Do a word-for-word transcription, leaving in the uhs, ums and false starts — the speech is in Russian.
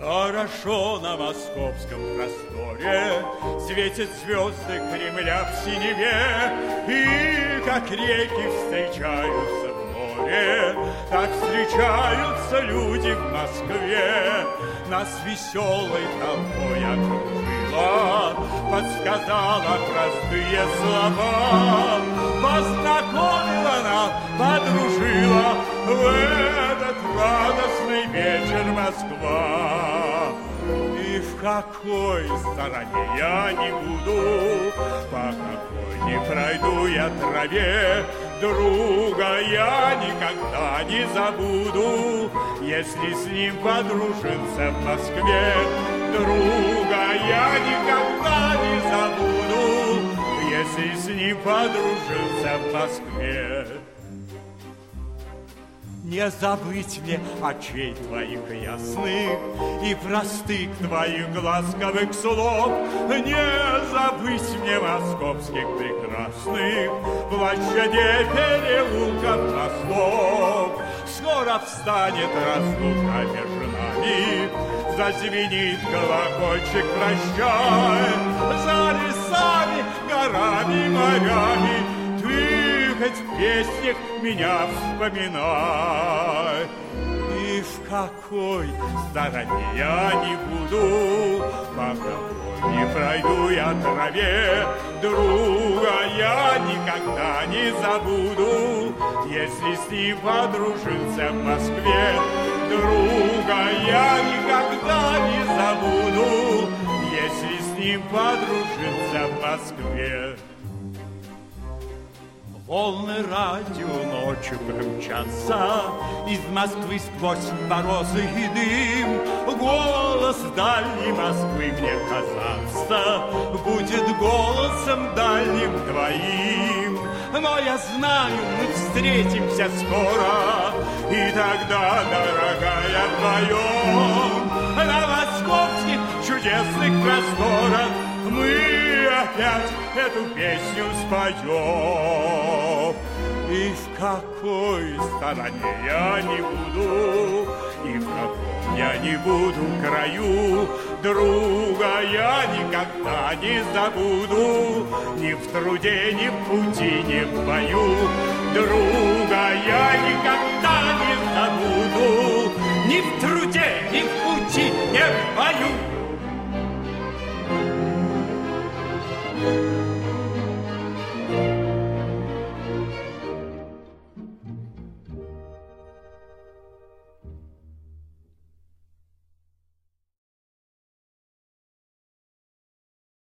Хорошо на московском просторе светят звезды Кремля в синеве, и как реки встречаются в море, так встречаются люди в Москве. Нас веселой толпой окружила, подсказала простые слова, познакомила нас, подружила в этот радостный вечер Москва. И в какой стороне я не буду, по какой не пройду я траве, друга я никогда не забуду, если с ним подружился в Москве. Друга я никогда не забуду, если с ним подружился в Москве. Не забыть мне очей твоих ясных и простых твоих ласковых слов, не забыть мне московских прекрасных площадей, переулков, мостов. Скоро встанет разлука между нами, зазвенит колокольчик прощай, за лесами, горами, морями. Ты хоть в песнях меня вспоминай. И в какой стороне я не буду, по какой не пройду я траве, друга я никогда не забуду, если с ним подружился в Москве. Друга я никогда не забуду, если с ним подружился в Москве. Волны радио ночью промчатся из Москвы сквозь морозы и дым. Голос дальней Москвы мне казаться будет голосом дальним твоим. Но я знаю, мы встретимся скоро, и тогда, дорогая, вдвоем на московских чудесных просторах мы опять эту песню споем. И в какой стороне я не буду, и в каком я не буду краю, друга я никогда не забуду, ни в труде, ни в пути, ни в бою. Друга я никогда